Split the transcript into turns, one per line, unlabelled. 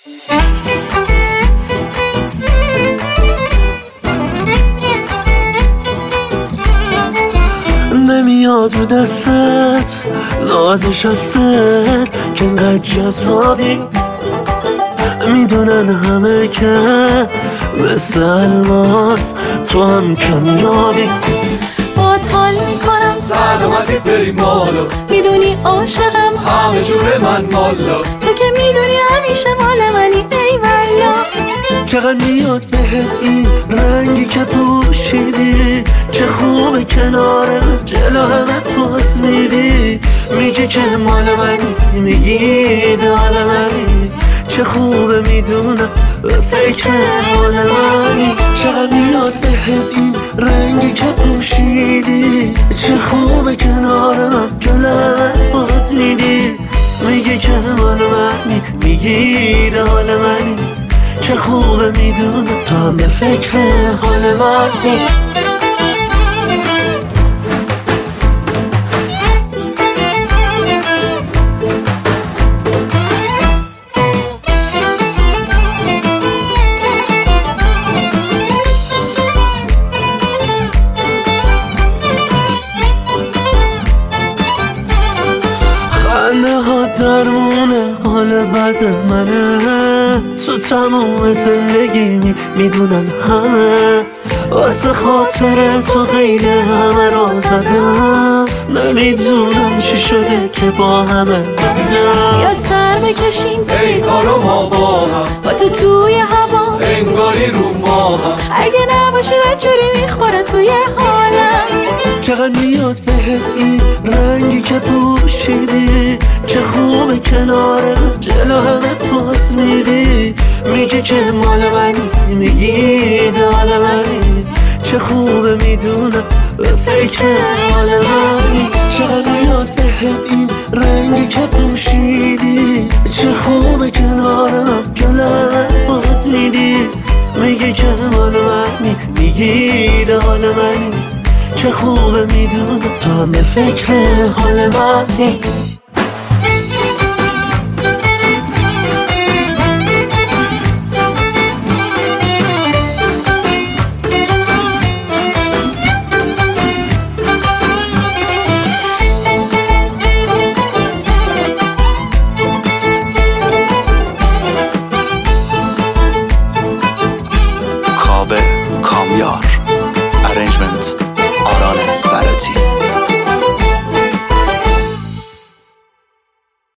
نمیاد رو دستت نازش هستت که انقدر جذابی، میدونن همه که مثل الماس تو هم کمیابی.
باهات حال میکنم
سلامتیت بریم بالا،
میدونی عاشقم
همه جور من مالا،
تو که میدونی همیشه مال منی ای والا.
چقدر میاد بهت این رنگی که پوشیدی، چه خوبه کنار من جلو همه پاس میدی، میگی که مال منی، میگی دال منی، چه خوبه میدونم به فکر حال منی. چقدر میاد بهت این رنگی که پوشیدی، چه خوبه کنار من جلو همه پاس میدی، میگی که مال منی، میگی دال منی، چه خوبه میدونم تو هم به فکر حال منی. خنده ها درمونه حال بد منه، تو تموم زندگی میدونن همه، واسه خاطر تو قید همه را زدم، نمیدونم چی شده که با همه بدم.
یا سر بکشیم
ای کارو ما با هم،
با تو توی هوا
انگاری رو ما هم،
اگه نباشی بدجوری میخوره توی حالم.
چقدر میاد بهت این رنگی که پوشیدی، چه خوبه کنار من جلو همه پاس میدی، میگی که مال منی، میگی دال منی، چه خوبه میدونم به فکر حال منی. چقدر میاد بهت این رنگی که پوشیدی، چه خوبه کنار من جلو همه پاس میدی، میگی که مال منی، میگی دال منی، چه خوبه میدونم تو هم به فکر حال منی.